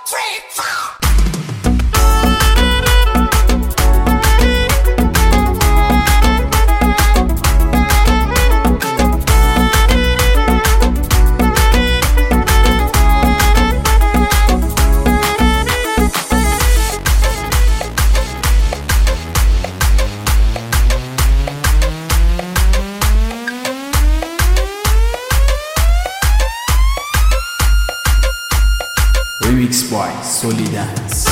Remix by Solidance.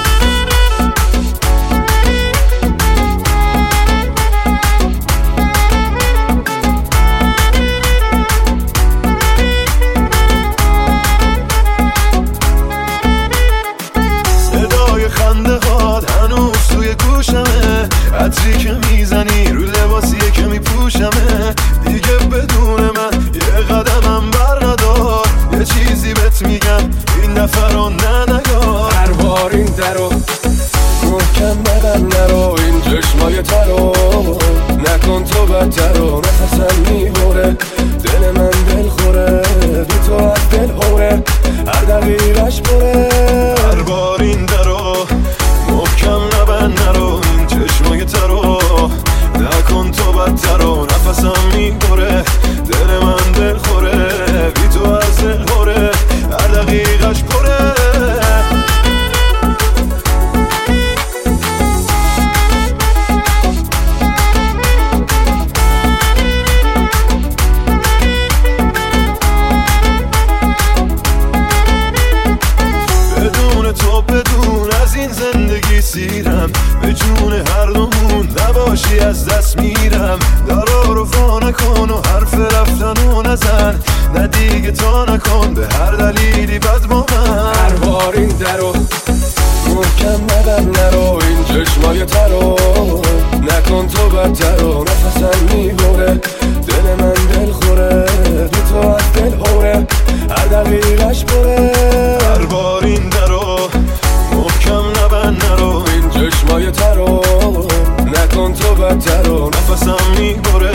صدای خنده هات هنوز توی گوشمه، عطری که میزنی رو لباسیه که میپوشمه. دیگه بدون من یه قدمم بر ندار، یه چیزی بهت میگم این دفعه رو ننگار. هر بار این درو محکم بدن نرو، این چشمای ترو نکن تو بدترو. نفسم میبره دل من دل خوره، بی تو از دل هوره هر دقیقش بره. هر بار این درو محکم نبند نرو، این چشمای ترو نکن تو بدترو. نفسم میبره دل من دل خوره، بی تو از دل هوره هر دقیقش پره. بدون تو بدون از این زندگی سیرم، به جون هر دومون نباشی از دست میرم. درا رو فا نکن و حرف رفتن و نزن، نه دیگه تا نکن به هر دلیلی بد با من. هر بار این درو محکم بدن نرو، این چشمای ترو نکن تو بدترو. نفسم میبره دل من دل خوره، بی تو از دل هوره هر دقیقش بره. هر بار این درو محکم نبند نرو، این چشمای ترو نکن تو بدترو. نفسم میبره